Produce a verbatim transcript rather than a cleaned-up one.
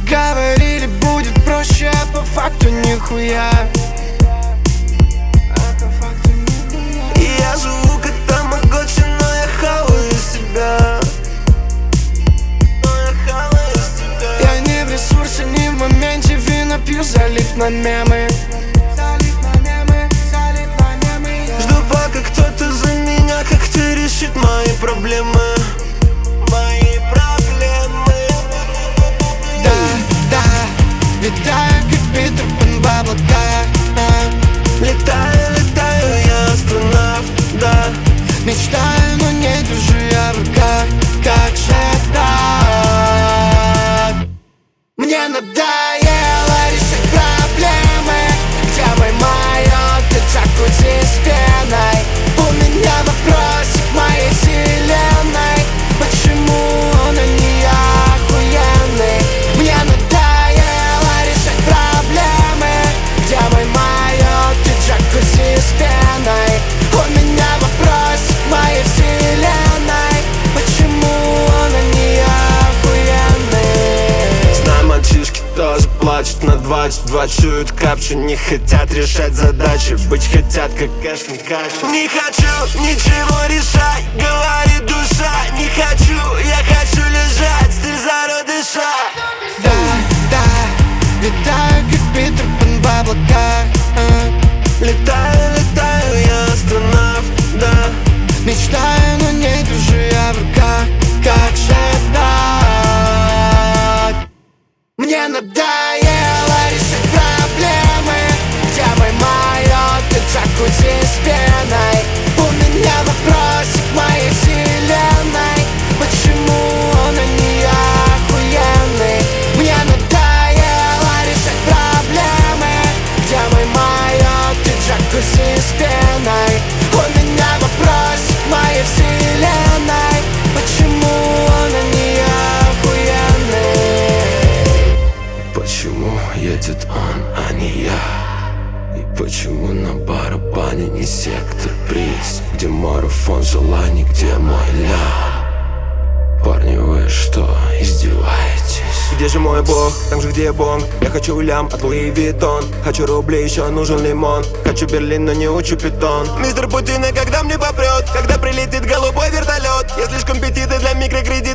Говорили, будет проще, а по факту нихуя. И я живу как тамагочи, но я хаваю себя. Но я хаваю себя. Я не в ресурсе, не в моменте, вино пью, залит на мемы. Жду, пока кто-то за меня как-то решит мои проблемы. Мои проблемы. Да, да, летаю как Питер Пэн в облаках. Летаю, летаю, я астронавт, да. Мечтаю, но не держу я в руках. Как же так? Мне надоело решать проблемы. Где мой майот и джакузи с пеной? У меня вопросик моей вселенной. Почему он не охуенный? Мне надоело решать проблемы. Где мой майот и джакузи с пеной? У меня вопросик моей вселенной. Почему он не охуенный? Знаю, мальчишки тоже плачут на двадцать два. Чуют капчу, не хотят решать задачи. Быть хотят, как Эштон Катчер. Не хочу ничего решать, говорит душа. Не хочу, я хочу лежать, стиль зародыша. Да, да, летаю как Питер Пэн в облаках. Летаю, летаю, я астронавт, да. Мечтаю, но не держу я в руках. Как же так? Мне надоело решать проблемы. Где мой майот и джакузи с пеной? У меня вопросик моей вселенной. Почему он не охуенный? Мне надоело решать проблемы. Где мой майот и джакузи с пеной? У меня вопросик моей вселенной. Почему он не охуенный? Почему едет он, а не я? И почему на барабане не сектор приз? Где марафон желаний, где мой лям? Парни, вы что, издеваетесь? Где же мой бог? Там же где бонг? Я хочу лям от Луи Виттон. Хочу рублей, еще нужен лимон. Хочу Берлин, но не учу питон. Мистер Путин, и когда мне попрет? Когда прилетит голубой вертолет? Я слишком петитый для микрокредитов.